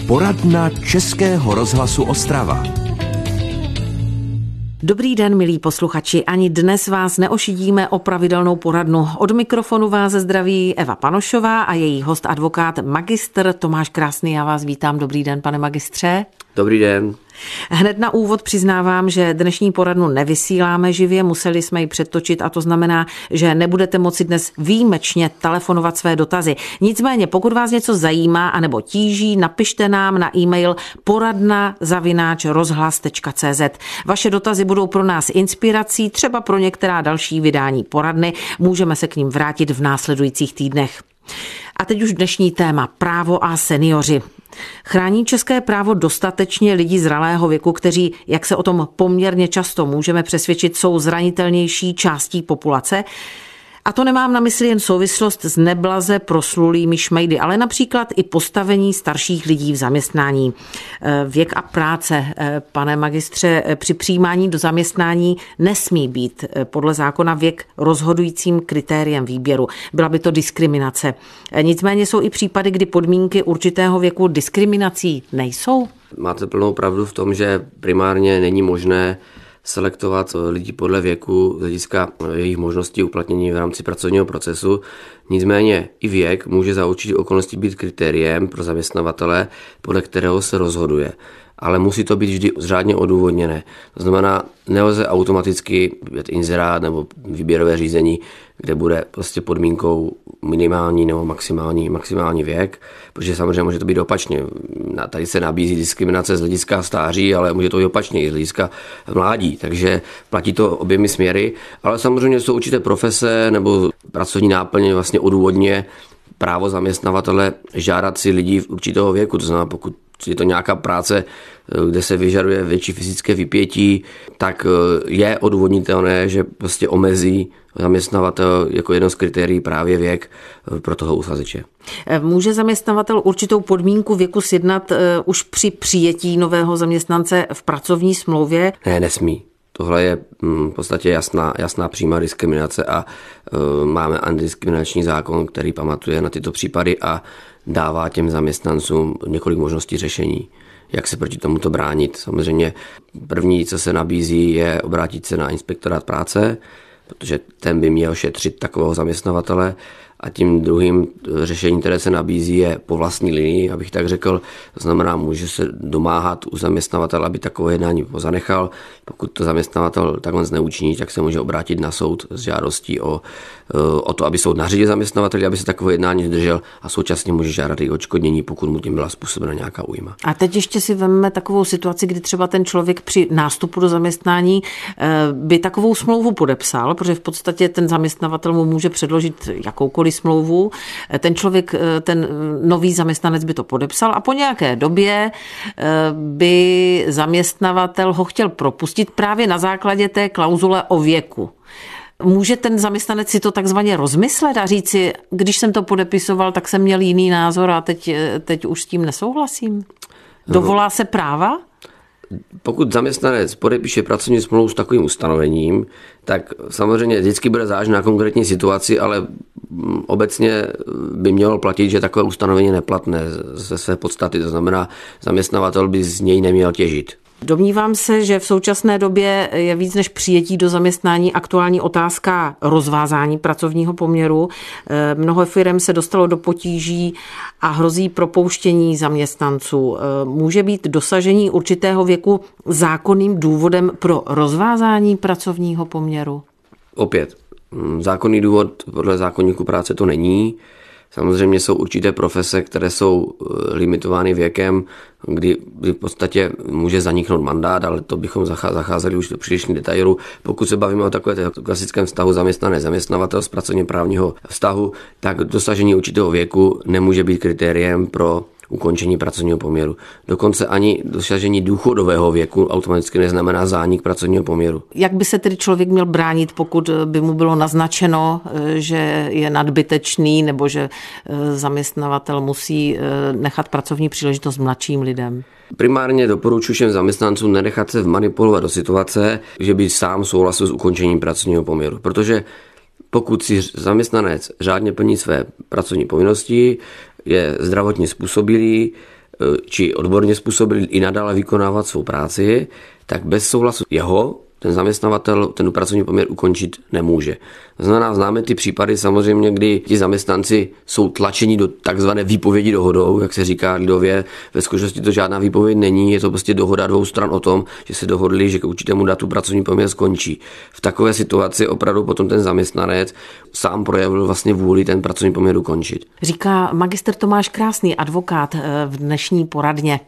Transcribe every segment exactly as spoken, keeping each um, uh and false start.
Poradna Českého rozhlasu Ostrava. Dobrý den, milí posluchači, ani dnes vás neošidíme o pravidelnou poradnu. Od mikrofonu vás zdraví Eva Panošová a její host advokát magistr Tomáš Krásný. Já vás vítám. Dobrý den, pane magistře. Dobrý den. Hned na úvod přiznávám, že dnešní poradnu nevysíláme živě, museli jsme ji přetočit a to znamená, že nebudete moci dnes výjimečně telefonovat své dotazy. Nicméně, pokud vás něco zajímá anebo tíží, napište nám na e-mail poradna zavináč rozhlas tečka cé zet. Vaše dotazy budou pro nás inspirací, třeba pro některá další vydání poradny. Můžeme se k ním vrátit v následujících týdnech. A teď už dnešní téma, právo a seniori. Chrání české právo dostatečně lidi zralého věku, kteří, jak se o tom poměrně často můžeme přesvědčit, jsou zranitelnější částí populace? A to nemám na mysli jen souvislost s neblaze proslulými šmejdy, ale například i postavení starších lidí v zaměstnání. Věk a práce, pane magistře, při přijímání do zaměstnání nesmí být podle zákona věk rozhodujícím kritériem výběru. Byla by to diskriminace. Nicméně jsou i případy, kdy podmínky určitého věku diskriminací nejsou? Máte plnou pravdu v tom, že primárně není možné selektovat lidi podle věku z hlediska jejich možností uplatnění v rámci pracovního procesu. Nicméně i věk může za určitých okolností být kritériem pro zaměstnavatele, podle kterého se rozhoduje. Ale musí to být vždy řádně odůvodněné. To znamená, nelze automaticky být inzerát nebo výběrové řízení, kde bude prostě podmínkou minimální nebo maximální, maximální věk, protože samozřejmě může to být opačně. Tady se nabízí diskriminace z hlediska stáří, ale může to být opačně i z hlediska mládí, takže platí to oběmi směry, ale samozřejmě jsou určité profese nebo pracovní náplně vlastně odůvodně právo zaměstnavatele žádat si lidi v určitého věku, to znamená, pokud je to nějaká práce, kde se vyžaduje větší fyzické vypětí, tak je odůvodnitelné, že prostě omezí zaměstnavatel jako jedno z kritérií právě věk pro toho uchazeče. Může zaměstnavatel určitou podmínku věku sjednat už při přijetí nového zaměstnance v pracovní smlouvě? Ne, nesmí. Tohle je v podstatě jasná, jasná přímá diskriminace a uh, máme antidiskriminační zákon, který pamatuje na tyto případy a dává těm zaměstnancům několik možností řešení, jak se proti tomuto bránit. Samozřejmě první, co se nabízí, je obrátit se na inspektorát práce, protože ten by měl šetřit takového zaměstnavatele. A tím druhým řešením, které se nabízí, je po vlastní linii, abych tak řekl. To znamená, může se domáhat u zaměstnavatele, aby takové jednání pozanechal. Pokud to zaměstnavatel takhle neučiní, tak se může obrátit na soud s žádostí o, o to, aby soud nařídil zaměstnavateli, aby se takové jednání zdržel a současně může žádat i odškodnění, pokud mu tím byla způsobena nějaká újma. A teď ještě si vezmeme takovou situaci, kdy třeba ten člověk při nástupu do zaměstnání by takovou smlouvu podepsal, protože v podstatě ten zaměstnavatel mu může předložit jakoukoliv smlouvu. Ten člověk, ten nový zaměstnanec by to podepsal a po nějaké době by zaměstnavatel ho chtěl propustit právě na základě té klauzule o věku. Může ten zaměstnanec si to takzvaně rozmyslet a říct si, když jsem to podepisoval, tak jsem měl jiný názor a teď, teď už s tím nesouhlasím? Dovolá se práva? Pokud zaměstnanec podepíše pracovní smlouvu s takovým ustanovením, tak samozřejmě vždycky bude záležet na konkrétní situaci, ale obecně by mělo platit, že takové ustanovení je neplatné ze své podstaty, to znamená, zaměstnavatel by z něj neměl těžit. Domnívám se, že v současné době je víc než přijetí do zaměstnání aktuální otázka rozvázání pracovního poměru. Mnoho firem se dostalo do potíží a hrozí propouštění zaměstnanců. Může být dosažení určitého věku zákonným důvodem pro rozvázání pracovního poměru? Opět, zákonný důvod podle zákoníku práce to není. Samozřejmě jsou určité profese, které jsou limitovány věkem, kdy v podstatě může zaniknout mandát, ale to bychom zacházeli už do přílišných detailů. Pokud se bavíme o takové klasickém vztahu zaměstnanec zaměstnavatel z pracovně právního vztahu, tak dosažení určitého věku nemůže být kritériem pro ukončení pracovního poměru. Dokonce ani dosažení důchodového věku automaticky neznamená zánik pracovního poměru. Jak by se tedy člověk měl bránit, pokud by mu bylo naznačeno, že je nadbytečný nebo že zaměstnavatel musí nechat pracovní příležitost mladším lidem? Primárně doporučuji všem zaměstnancům nenechat se vmanipulovat do situace, že by sám souhlasil s ukončením pracovního poměru, protože pokud si zaměstnanec řádně plní své pracovní povinnosti, je zdravotně způsobilý, či odborně způsobilý i nadále vykonávat svou práci, tak bez souhlasu jeho ten zaměstnavatel ten pracovní poměr ukončit nemůže. To znamená, známe ty případy samozřejmě, kdy ti zaměstnanci jsou tlačeni do takzvané výpovědi dohodou, jak se říká lidově. Ve skutečnosti to žádná výpověď není, je to prostě dohoda dvou stran o tom, že se dohodli, že k určitému datu pracovní poměr skončí. V takové situaci opravdu potom ten zaměstnanec sám projevil vlastně vůli ten pracovní poměr ukončit. Říká magister Tomáš Krásný, advokát v dnešní poradně.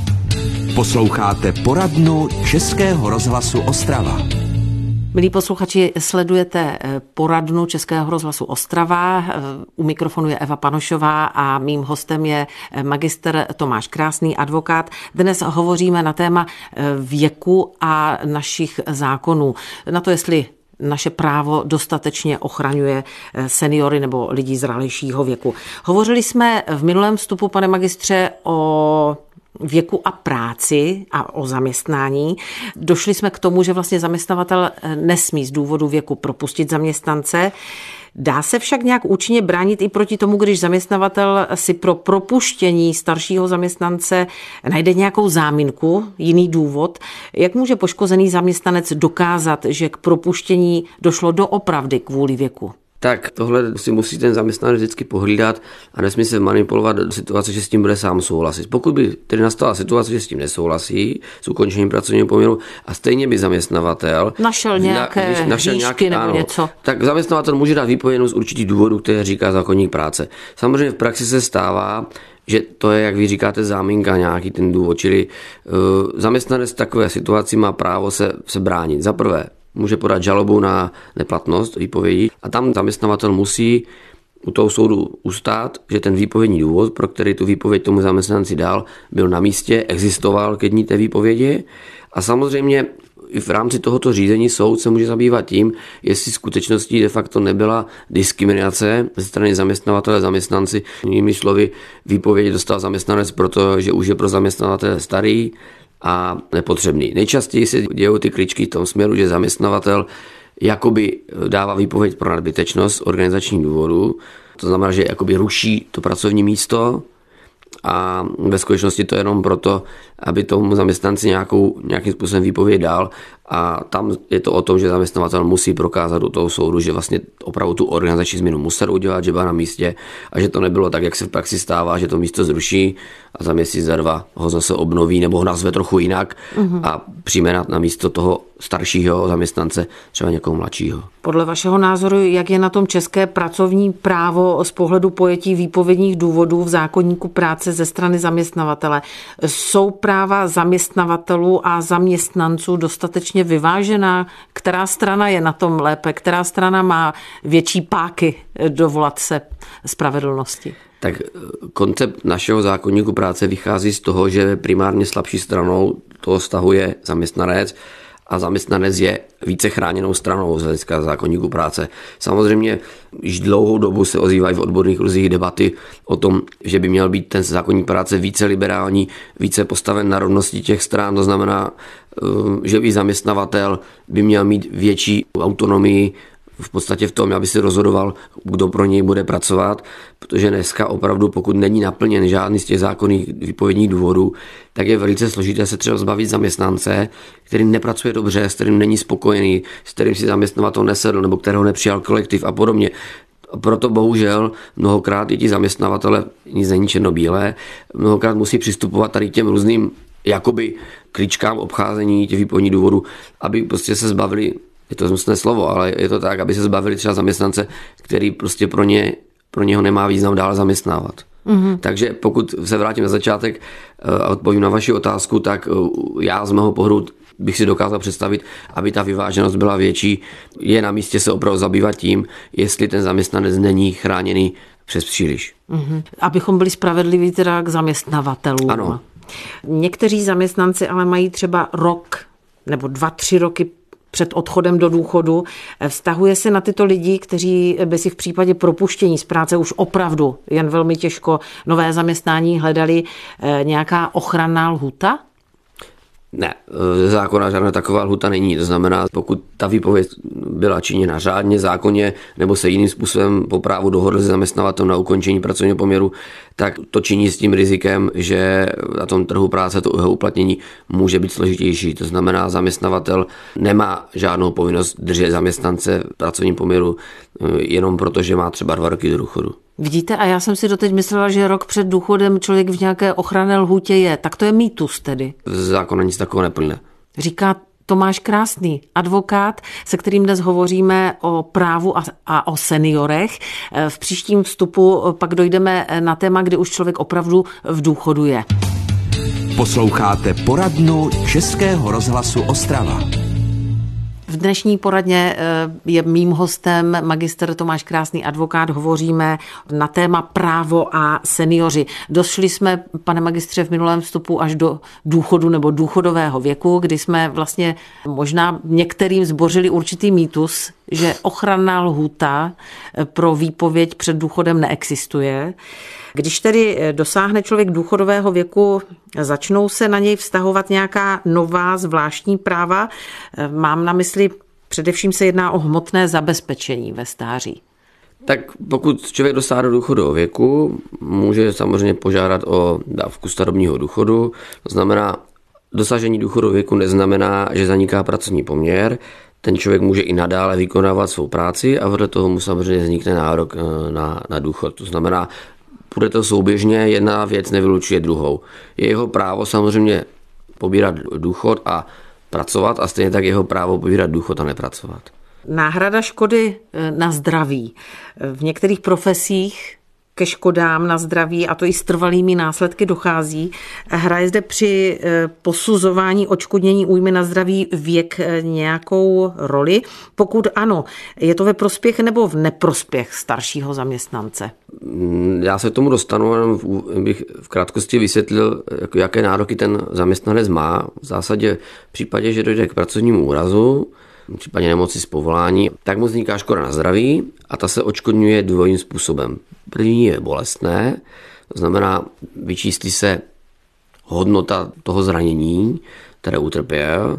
Posloucháte poradnu Českého rozhlasu Ostrava. Milí posluchači, sledujete poradnu Českého rozhlasu Ostrava. U mikrofonu je Eva Panošová a mým hostem je magister Tomáš Krásný, advokát. Dnes hovoříme na téma věku a našich zákonů. Na to, jestli naše právo dostatečně ochraňuje seniory nebo lidi zralejšího věku. Hovořili jsme v minulém vstupu, pane magistře, o věku a práci a o zaměstnání. Došli jsme k tomu, že vlastně zaměstnavatel nesmí z důvodu věku propustit zaměstnance. Dá se však nějak účinně bránit i proti tomu, když zaměstnavatel si pro propuštění staršího zaměstnance najde nějakou záminku, jiný důvod. Jak může poškozený zaměstnanec dokázat, že k propuštění došlo doopravdy kvůli věku? Tak tohle si musí ten zaměstnanec vždycky pohlídat a nesmí se manipulovat do situace, že s tím bude sám souhlasit. Pokud by tedy nastala situace, že s tím nesouhlasí, s ukončením pracovního poměru a stejně by zaměstnavatel našel nějaké na, našel výšky nebo ano, něco, tak zaměstnavatel může dát výpovědnost z určitých důvodů, které říká zákoník práce. Samozřejmě v praxi se stává, že to je, jak vy říkáte, záminka, nějaký ten důvod, čili uh, zaměstnanec v takové situaci má právo se, se bránit. Za prvé, může podat žalobu na neplatnost výpovědi a tam zaměstnavatel musí u toho soudu ustát, že ten výpovědní důvod, pro který tu výpověď tomu zaměstnanci dal, byl na místě, existoval ke dni té výpovědi a samozřejmě i v rámci tohoto řízení soud se může zabývat tím, jestli skutečností de facto nebyla diskriminace ze strany zaměstnavatele zaměstnanci. Jinými slovy, výpověď dostal zaměstnanec, protože už je pro zaměstnavatele starý a nepotřebný. Nejčastěji se dějou ty kličky v tom směru, že zaměstnavatel jakoby dává výpověď pro nadbytečnost organizačních důvodů, to znamená, že jakoby ruší to pracovní místo a ve skutečnosti to je jenom proto, aby tomu zaměstnanci nějakou, nějakým způsobem výpověď dal a tam je to o tom, že zaměstnavatel musí prokázat do toho soudu, že vlastně opravdu tu organizační změnu musel udělat, že byla na místě a že to nebylo tak, jak se v praxi stává, že to místo zruší a za měsíc, za dva ho zase obnoví nebo ho nazve trochu jinak mm-hmm. a přijme na, na místo toho staršího zaměstnance třeba někoho mladšího. Podle vašeho názoru, jak je na tom české pracovní právo z pohledu pojetí výpovědních důvodů v zákoníku práce ze strany zaměstnavatele? Jsou práva zaměstnavatelů a zaměstnanců dostatečně vyvážená? Která strana je na tom lépe? Která strana má větší páky dovolat se spravedlnosti? Tak koncept našeho zákoníku práce vychází z toho, že primárně slabší stranou toho vztahu je zaměstnanec a zaměstnanec je více chráněnou stranou z hlediska zákoníku práce. Samozřejmě již dlouhou dobu se ozývají v odborných kruzích debaty o tom, že by měl být ten zákoník práce více liberální, více postaven na rovnosti těch stran, to znamená, že i zaměstnavatel by měl mít větší autonomii v podstatě v tom, aby si rozhodoval, kdo pro něj bude pracovat, protože dneska opravdu, pokud není naplněn žádný z těch zákonných výpovědních důvodů, tak je velice složité se třeba zbavit zaměstnance, který nepracuje dobře, s kterým není spokojený, s kterým si zaměstnavatel nesedl nebo kterého nepřijal kolektiv a podobně. Proto bohužel mnohokrát i ti zaměstnavatele, nic není černobílé, mnohokrát musí přistupovat tady k těm různým jakoby kličkám obcházení těch výpovědních důvodů, aby prostě se zbavili, je to zmusné slovo, ale je to tak, aby se zbavili třeba zaměstnance, který prostě pro ně, pro něho nemá význam dále zaměstnávat. Mm-hmm. Takže pokud se vrátím na začátek a odpovím na vaši otázku, tak já z mého pohledu bych si dokázal představit, aby ta vyváženost byla větší. Je na místě se opravdu zabývat tím, jestli ten zaměstnanec není chráněný přes příliš. Mm-hmm. Abychom byli spravedliví teda k zaměstnavatelům. Ano. Někteří zaměstnanci ale mají třeba rok nebo dva, tři roky před odchodem do důchodu. Vztahuje se na tyto lidi, kteří by si v případě propuštění z práce už opravdu jen velmi těžko nové zaměstnání hledali, nějaká ochranná lhůta? Ne, ze zákona žádná taková lhůta není. To znamená, pokud ta výpověď byla činěna řádně, zákonně nebo se jiným způsobem po právu dohodl se zaměstnavatelem na ukončení pracovního poměru, tak to činí s tím rizikem, že na tom trhu práce to jeho uplatnění může být složitější. To znamená, zaměstnavatel nemá žádnou povinnost držet zaměstnance v pracovním poměru jenom proto, že má třeba dva roky do důchodu. Vidíte, a já jsem si doteď myslela, že rok před důchodem člověk v nějaké ochranné lhůtě je. Tak to je mýtus tedy. Zákon nic takového neplyne. Říká Tomáš Krásný, advokát, se kterým dnes hovoříme o právu a, a o seniorech. V příštím vstupu pak dojdeme na téma, kdy už člověk opravdu v důchodu je. Posloucháte poradnu Českého rozhlasu Ostrava. V dnešní poradně je mým hostem magister Tomáš Krásný, advokát. Hovoříme na téma právo a seniori. Došli jsme, pane magistře, v minulém vstupu až do důchodu nebo důchodového věku, kdy jsme vlastně možná některým zbořili určitý mýtus, že ochranná lhůta pro výpověď před důchodem neexistuje. Když tedy dosáhne člověk důchodového věku, začnou se na něj vztahovat nějaká nová zvláštní práva. Mám na mysli, především se jedná o hmotné zabezpečení ve stáří. Tak pokud člověk dosáhne do důchodového věku, může samozřejmě požádat o dávku starobního důchodu. To znamená, dosažení důchodového věku neznamená, že zaniká pracovní poměr. Ten člověk může i nadále vykonávat svou práci a vedle toho mu samozřejmě vznikne nárok na, na důchod. To znamená, bude to souběžně, jedna věc nevylučuje druhou. Je jeho právo samozřejmě pobírat důchod a pracovat a stejně tak jeho právo pobírat důchod a nepracovat. Náhrada škody na zdraví. V některých profesích ke škodám na zdraví, a to i s trvalými následky, dochází. Hraje zde při posuzování odškodnění újmy na zdraví věk nějakou roli? Pokud ano, je to ve prospěch nebo v neprospěch staršího zaměstnance? Já se k tomu dostanu, jenom bych v krátkosti vysvětlil, jaké nároky ten zaměstnanec má. V zásadě v případě, že dojde k pracovnímu úrazu, v případě nemoci z povolání, tak mu vzniká škoda na zdraví a ta se odškodňuje dvojím způsobem. První je bolestné, to znamená, vyčíslí se hodnota toho zranění, které utrpěl,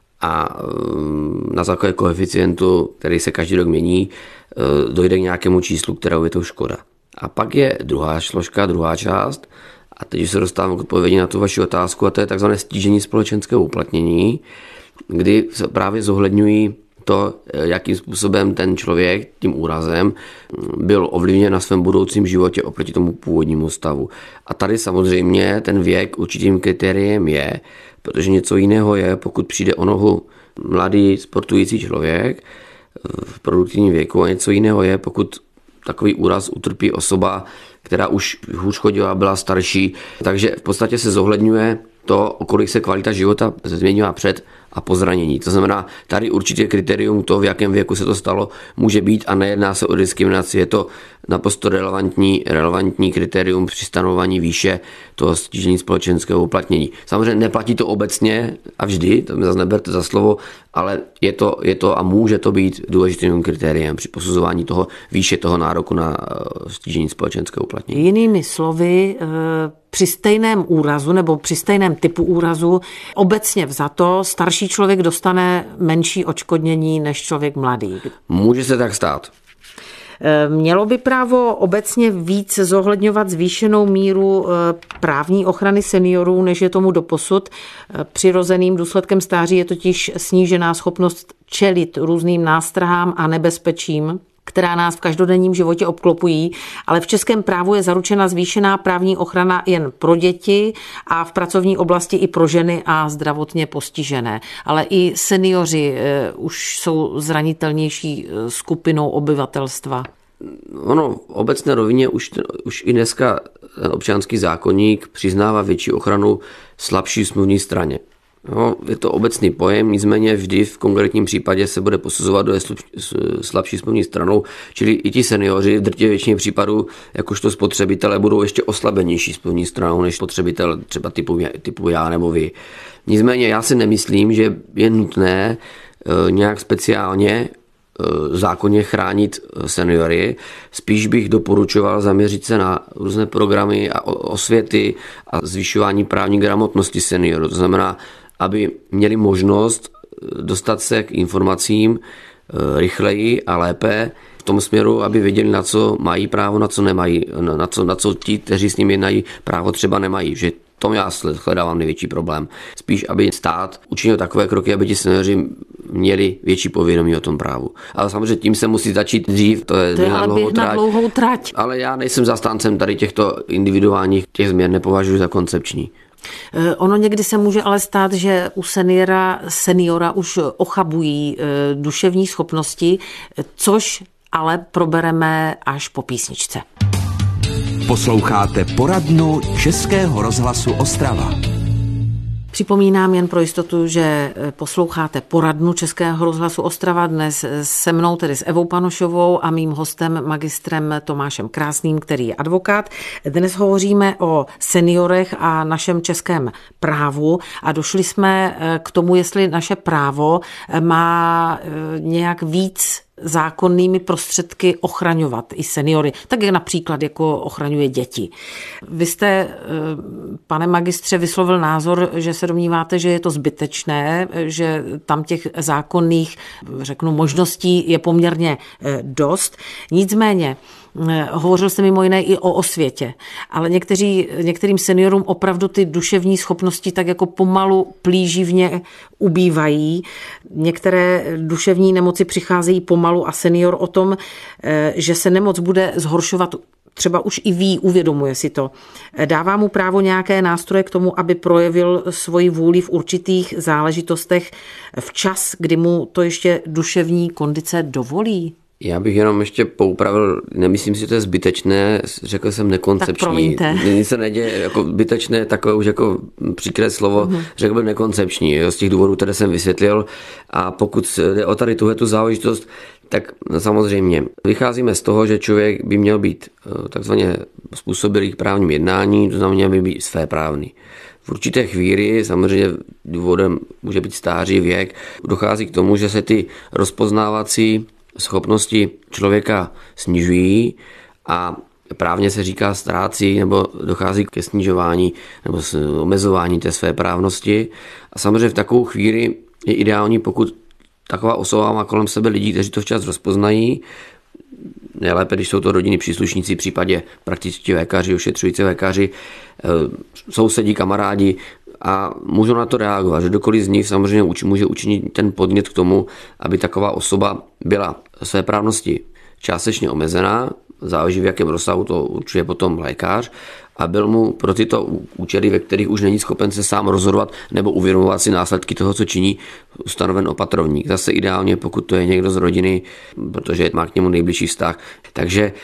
a na základě koeficientu, který se každý rok mění, dojde k nějakému číslu, kterého je to škoda. A pak je druhá složka, druhá část, a teď se dostávám k odpovědi na tu vaši otázku, a to je takzvané stížení společenského uplatnění, kdy se právě zohledňují to, jakým způsobem ten člověk tím úrazem byl ovlivněn na svém budoucím životě oproti tomu původnímu stavu. A tady samozřejmě ten věk určitým kritériem je, protože něco jiného je, pokud přijde o nohu mladý sportující člověk v produktivním věku, a něco jiného je, pokud takový úraz utrpí osoba, která už hůř chodila, byla starší. Takže v podstatě se zohledňuje to, o kolik se kvalita života změnila před a po zranění. To znamená, tady určitě kritérium to, v jakém věku se to stalo, může být, a nejedná se o diskriminaci. Je to naprosto relevantní, relevantní kritérium při stanování výše toho stížení společenského uplatnění. Samozřejmě neplatí to obecně a vždy, to mi zase neberte za slovo, ale je to, je to a může to být důležitým kritériem při posuzování toho výše toho nároku na stížení společenského uplatnění. Jinými slovy, při stejném úrazu nebo při stejném typu úrazu obecně vzato starší člověk dostane menší odškodnění než člověk mladý. Může se tak stát. Mělo by právo obecně víc zohledňovat zvýšenou míru právní ochrany seniorů, než je tomu doposud. Přirozeným důsledkem stáří je totiž snížená schopnost čelit různým nástrahám a nebezpečím, která nás v každodenním životě obklopují, ale v českém právu je zaručena zvýšená právní ochrana jen pro děti a v pracovní oblasti i pro ženy a zdravotně postižené. Ale i seniori už jsou zranitelnější skupinou obyvatelstva. Ono v obecné rovině už, už i dneska občanský zákoník přiznává větší ochranu slabší smluvní straně. No, je to obecný pojem, nicméně vždy v konkrétním případě se bude posuzovat, kdo je slabší smluvní stranou, čili i ti seniori v drtivé většině případů, jakožto spotřebitelé, budou ještě oslabenější smluvní stranou než spotřebitel třeba typu, typu já nebo vy. Nicméně já si nemyslím, že je nutné nějak speciálně zákonně chránit seniory. Spíš bych doporučoval zaměřit se na různé programy a osvěty a zvyšování právní gramotnosti seniorů. To znamená, aby měli možnost dostat se k informacím rychleji a lépe v tom směru, aby věděli, na co mají právo, na co nemají, na co, na co ti, kteří s nimi jednají, právo třeba nemají. Že tom já hledávám největší problém. Spíš, aby stát učinil takové kroky, aby ti seniori měli větší povědomí o tom právu. Ale samozřejmě tím se musí začít dřív. To je, to je ale běh na dlouhou trať. Ale já nejsem zastáncem tady těchto individuálních těch změn, nepovažuji za koncepční. Ono někdy se může ale stát, že u seniora, seniora už ochabují duševní schopnosti, což ale probereme až po písničce. Posloucháte poradnu Českého rozhlasu Ostrava. Připomínám jen pro jistotu, že posloucháte poradnu Českého rozhlasu Ostrava dnes se mnou, tedy s Evou Panošovou a mým hostem magistrem Tomášem Krásným, který je advokát. Dnes hovoříme o seniorech a našem českém právu a došli jsme k tomu, jestli naše právo má nějak víc zákonnými prostředky ochraňovat i seniory, tak jak například jako ochraňuje děti. Vy jste, pane magistře, vyslovil názor, že se domníváte, že je to zbytečné, že tam těch zákonných, řeknu, možností je poměrně dost. Nicméně, hovořil jste mimo jiné i o osvětě, ale někteří, některým seniorům opravdu ty duševní schopnosti tak jako pomalu plíživně ubývají. Některé duševní nemoci přicházejí pomalu a senior o tom, že se nemoc bude zhoršovat, třeba už i ví, uvědomuje si to. Dává mu právo nějaké nástroje k tomu, aby projevil svoji vůli v určitých záležitostech včas, kdy mu to ještě duševní kondice dovolí? Já bych jenom ještě poupravil, nemyslím si, že to je zbytečné, řekl jsem nekoncepční. Nic se neděje, jako zbytečné, takové už jako příkré slovo, mm-hmm. řekl bych nekoncepční, jo, z těch důvodů, které jsem vysvětlil. A pokud jde o tady tuhletu záležitost, tak samozřejmě vycházíme z toho, že člověk by měl být takzvaně způsobilý k právním jednání, to znamená, by být svéprávný. V určité chvíli, samozřejmě důvodem může být stáří, věk, dochází k tomu, že se ty rozpoznávací schopnosti člověka snižují a právně se říká ztrácí nebo dochází ke snižování nebo omezování té své právnosti. A samozřejmě v takovou chvíli je ideální, pokud taková osoba má kolem sebe lidí, kteří to včas rozpoznají, nejlépe, když jsou to rodinní příslušníci, v případě praktičtí lékaři, ošetřující lékaři, sousedí, kamarádi, a můžou na to reagovat, že kdokoliv z nich samozřejmě může učinit ten podnět k tomu, aby taková osoba byla své právnosti částečně omezená, záleží v jakém rozsahu, to určuje potom lékař, a byl mu pro tyto účely, ve kterých už není schopen se sám rozhodovat nebo uvědomovat si následky toho, co činí, ustanoven opatrovník. Zase ideálně, pokud to je někdo z rodiny, protože má k němu nejbližší vztah. Takže e,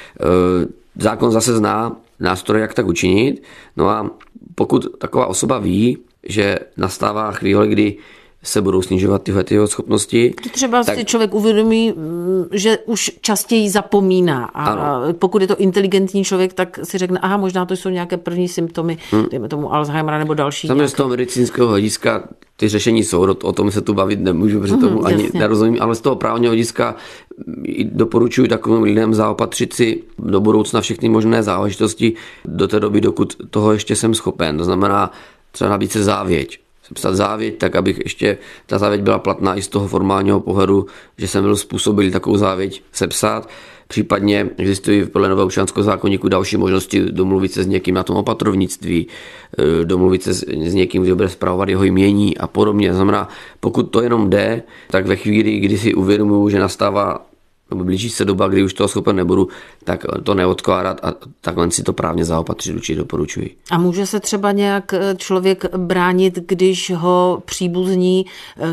zákon zase zná nástroje, jak tak učinit. No a pokud taková osoba ví, že nastává chvíle, kdy se budou snižovat tyhle jeho schopnosti. Třeba tak si člověk uvědomí, že už častěji zapomíná. A ano. Pokud je to inteligentní člověk, tak si řekne, aha, možná to jsou nějaké první symptomy, hmm. dejme tomu Alzheimera nebo další. Samozřejmě z toho medicínského hlediska ty řešení jsou, o tom se tu bavit nemůžu, protože tomu hmm, ani jasně. nerozumím, ale z toho právního hlediska doporučuji takovým lidem zaopatřit si do budoucna všechny možné záležitosti do té doby, dokud toho ještě jsem schopen. To znamená třeba nabít se závěť. Sepsat závěť, tak abych ještě ta závěť byla platná i z toho formálního pohledu, že jsem byl způsobilý takovou závěť sepsat. Případně existují podle nového občanského zákoníku další možnosti domluvit se s někým na tom opatrovnictví, domluvit se s někým, kdo bude spravovat jeho jmění a podobně. Znamená, pokud to jenom jde, tak ve chvíli, kdy si uvědomuji, že nastává nebo blíží se doba, kdy už toho schopen nebudu, tak to neodkládat a takhle si to právně zaopatřit určitě doporučuji. A může se třeba nějak člověk bránit, když ho příbuzní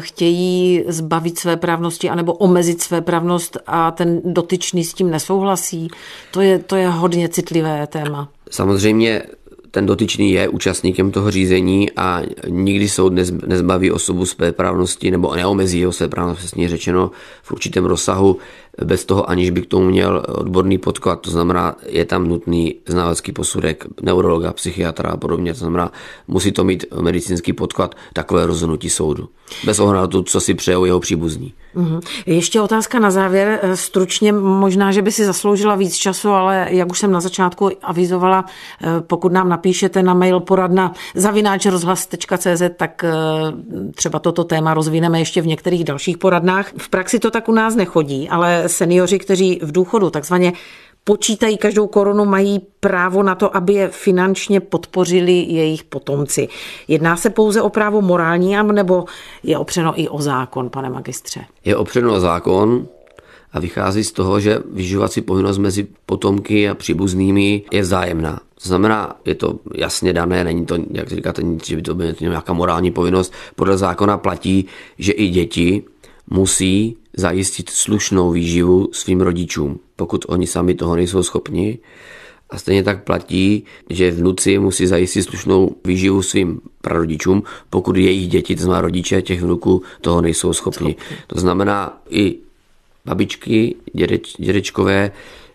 chtějí zbavit své právnosti anebo omezit své právnost a ten dotyčný s tím nesouhlasí? To je, to je hodně citlivé téma. Samozřejmě ten dotyčný je účastníkem toho řízení a nikdy soud nezbaví osobu svéprávnosti nebo neomezí ho svéprávnost, přesně řečeno, v určitém rozsahu. bez toho, aniž by k tomu měl odborný podklad. To znamená, je tam nutný znalecký posudek neurologa, psychiatra a podobně. To znamená, musí to mít medicínský podklad, takové rozhodnutí soudu. Bez ohledu na to, co si přejou jeho příbuzní. Uhum. Ještě otázka na závěr. Stručně možná, že by si zasloužila víc času, ale jak už jsem na začátku avizovala, pokud nám napíšete na mail poradna zavináč rozhlas tečka cé zet, tak třeba toto téma rozvineme ještě v některých dalších poradnách. V praxi to tak u nás nechodí, ale seniori, kteří v důchodu takzvaně počítají každou korunu, mají právo na to, aby je finančně podpořili jejich potomci. Jedná se pouze o právo morální, nebo je opřeno i o zákon, pane magistře? Je opřeno o zákon a vychází z toho, že vyživovací povinnost mezi potomky a příbuznými je vzájemná. To znamená, je to jasně dané, není to, jak říkáte, že by to byla nějaká morální povinnost. Podle zákona platí, že i děti musí zajistit slušnou výživu svým rodičům, pokud oni sami toho nejsou schopni. A stejně tak platí, že vnuci musí zajistit slušnou výživu svým prarodičům, pokud jejich děti, to znamená rodiče těch vnuků, toho nejsou schopni. To znamená, i babičky, dědeč, dědečkové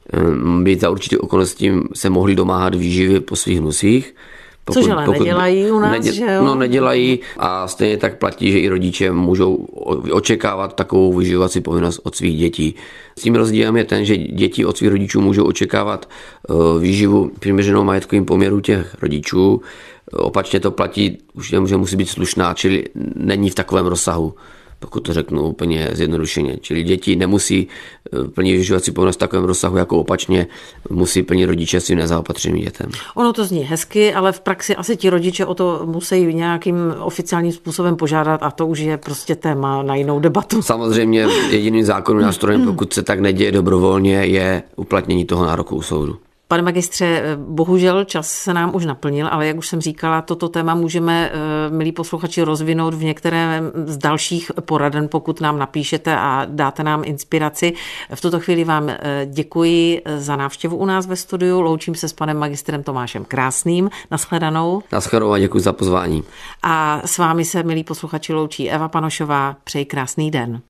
by za určitě okolností se mohli domáhat výživy po svých vnusích. Pokud, Což ale pokud, nedělají u nás, nedě, že jo? No nedělají a stejně tak platí, že i rodiče můžou očekávat takovou vyživovací povinnost od svých dětí. S tím rozdílem je ten, že děti od svých rodičů můžou očekávat výživu přiměřenou majetkovým poměru těch rodičů. Opačně to platí, už že musí být slušná, čili není v takovém rozsahu, pokud to řeknu úplně zjednodušeně. Čili děti nemusí plnit vyživovací povinnost v takovém rozsahu, jako opačně musí plnit rodiče svým nezaopatřeným dětem. Ono to zní hezky, ale v praxi asi ti rodiče o to musí nějakým oficiálním způsobem požádat a to už je prostě téma na jinou debatu. Samozřejmě jediným zákonným nástrojem, pokud se tak neděje dobrovolně, je uplatnění toho nároku u soudu. Pane magistře, bohužel čas se nám už naplnil, ale jak už jsem říkala, toto téma můžeme, milí posluchači, rozvinout v některé z dalších poraden, pokud nám napíšete a dáte nám inspiraci. V tuto chvíli vám děkuji za návštěvu u nás ve studiu. Loučím se s panem magistrem Tomášem Krásným. Nashledanou. Nashledanou a děkuji za pozvání. A s vámi se, milí posluchači, loučí Eva Panošová. Přeji krásný den.